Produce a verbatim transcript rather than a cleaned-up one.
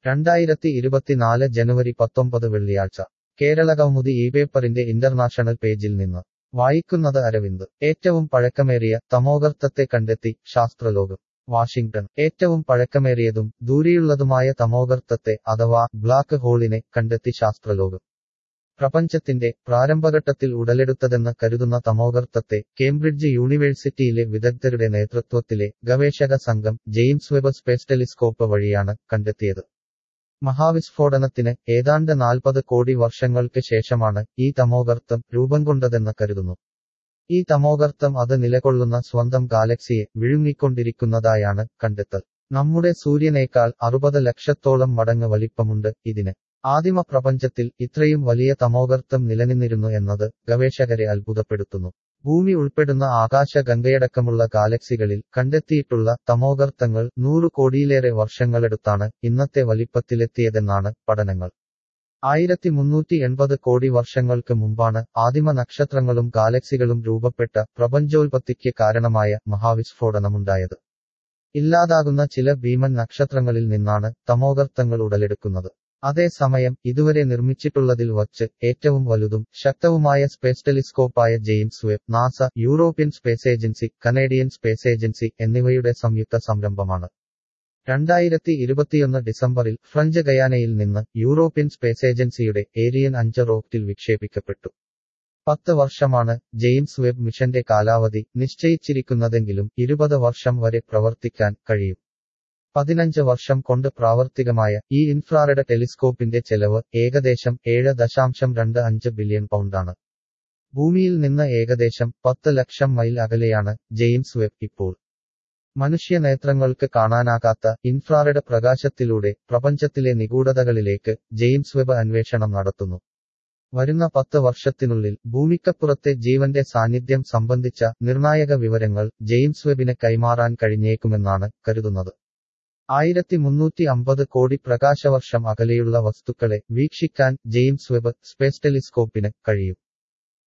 രണ്ടായിരത്തി ഇരുപത്തിനാല് ജനുവരി പത്തൊമ്പത് വെള്ളിയാഴ്ച കേരളകൗമുദി ഈ പേപ്പറിന്റെ ഇന്റർനാഷണൽ പേജിൽ നിന്ന് വായിക്കുന്നത് അരവിന്ദ്. ഏറ്റവും പഴക്കമേറിയ തമോഗർത്തത്തെ കണ്ടെത്തി ശാസ്ത്രലോകം. വാഷിംഗ്ടൺ. ഏറ്റവും പഴക്കമേറിയതും ദൂരെയുള്ളതുമായ തമോഗർത്തത്തെ അഥവാ ബ്ലാക്ക് ഹോളിനെ കണ്ടെത്തി ശാസ്ത്രലോകം. പ്രപഞ്ചത്തിന്റെ പ്രാരംഭഘട്ടത്തിൽ ഉടലെടുത്തതെന്ന് കരുതുന്ന തമോഗർത്തത്തെ കേംബ്രിഡ്ജ് യൂണിവേഴ്സിറ്റിയിലെ വിദഗ്ധരുടെ നേതൃത്വത്തിലെ ഗവേഷക സംഘം ജെയിംസ് വെബ് സ്പേസ് ടെലിസ്കോപ്പ് വഴിയാണ് കണ്ടെത്തിയത്. മഹാവിസ്ഫോടനത്തിന് ഏതാണ്ട് നാൽപ്പത് കോടി വർഷങ്ങൾക്ക് ശേഷമാണ് ഈ തമോഗർത്തം രൂപം കൊണ്ടതെന്ന് കരുതുന്നു. ഈ തമോഗർത്തം അത് നിലകൊള്ളുന്ന സ്വന്തം ഗാലക്സിയെ വിഴുങ്ങിക്കൊണ്ടിരിക്കുന്നതായാണ് കണ്ടെത്തൽ. നമ്മുടെ സൂര്യനേക്കാൾ അറുപത് ലക്ഷത്തോളം മടങ്ങ് വലിപ്പമുണ്ട് ഇതിന്. ആദിമ പ്രപഞ്ചത്തിൽ ഇത്രയും വലിയ തമോഗർത്തം നിലനിന്നിരുന്നു എന്നത് ഗവേഷകരെ അത്ഭുതപ്പെടുത്തുന്നു. ഭൂമി ഉൾപ്പെടുന്ന ആകാശഗംഗയടക്കമുള്ള ഗാലക്സികളിൽ കണ്ടെത്തിയിട്ടുള്ള തമോഗർത്തങ്ങൾ നൂറു കോടിയിലേറെ വർഷങ്ങളെടുത്താണ് ഇന്നത്തെ വലിപ്പത്തിലെത്തിയതെന്നാണ് പഠനങ്ങൾ. ആയിരത്തി മുന്നൂറ്റി എൺപത് കോടി വർഷങ്ങൾക്ക് മുമ്പാണ് ആദിമ നക്ഷത്രങ്ങളും ഗാലക്സികളും രൂപപ്പെട്ട പ്രപഞ്ചോൽപത്തിക്ക് കാരണമായ മഹാവിസ്ഫോടനമുണ്ടായത്. ഇല്ലാതാകുന്ന ചില ഭീമൻ നക്ഷത്രങ്ങളിൽ നിന്നാണ് തമോഗർത്തങ്ങൾ ഉടലെടുക്കുന്നത്. അതേസമയം ഇതുവരെ നിർമ്മിച്ചിട്ടുള്ളതിൽ വച്ച് ഏറ്റവും വലുതും ശക്തവുമായ സ്പേസ് ടെലിസ്കോപ്പായ James Webb, NASA, European space agency, Canadian space agency എന്നിവയുടെ സംയുക്ത സംരംഭമാണ്. രണ്ടായിരത്തി ഇരുപത്തിയൊന്ന് ഡിസംബറിൽ ഫ്രഞ്ച് ഗയാനയിൽ നിന്ന് യൂറോപ്യൻ സ്പേസ് ഏജൻസിയുടെ ഏരിയൻ അഞ്ച് റോക്കറ്റിൽ വിക്ഷേപിക്കപ്പെട്ടു. പത്ത് വർഷമാണ് ജെയിംസ് വെബ് മിഷന്റെ കാലാവധി നിശ്ചയിച്ചിരിക്കുന്നതെങ്കിലും ഇരുപത് വർഷം വരെ പ്രവർത്തിക്കാൻ കഴിയും. പതിനഞ്ച് വർഷം കൊണ്ട് പ്രാവർത്തികമായ ഈ ഇൻഫ്രാറെഡ് ടെലിസ്കോപ്പിന്റെ ചെലവ് ഏകദേശം ഏഴ് ദശാംശം രണ്ട് അഞ്ച് ബില്യൺ പൗണ്ടാണ്. ഭൂമിയിൽ നിന്ന് ഏകദേശം പത്ത് ലക്ഷം മൈൽ അകലെയാണ് ജെയിംസ് വെബ് ഇപ്പോൾ. മനുഷ്യ നേത്രങ്ങൾക്ക് കാണാനാകാത്ത ഇൻഫ്രാറെഡ് പ്രകാശത്തിലൂടെ പ്രപഞ്ചത്തിലെ നിഗൂഢതകളിലേക്ക് ജെയിംസ് വെബ് അന്വേഷണം നടത്തുന്നു. വരുന്ന പത്ത് വർഷത്തിനുള്ളിൽ ഭൂമിക്കപ്പുറത്തെ ജീവന്റെ സാന്നിധ്യം സംബന്ധിച്ച നിർണായക വിവരങ്ങൾ ജെയിംസ് വെബിന് കൈമാറാൻ കഴിഞ്ഞേക്കുമെന്നാണ് കരുതുന്നത്. ആയിരത്തി മുന്നൂറ്റി അമ്പത് കോടി പ്രകാശവർഷം അകലെയുള്ള വസ്തുക്കളെ വീക്ഷിക്കാൻ ജെയിംസ് വെബ് സ്പേസ് ടെലിസ്കോപ്പിന് കഴിയും.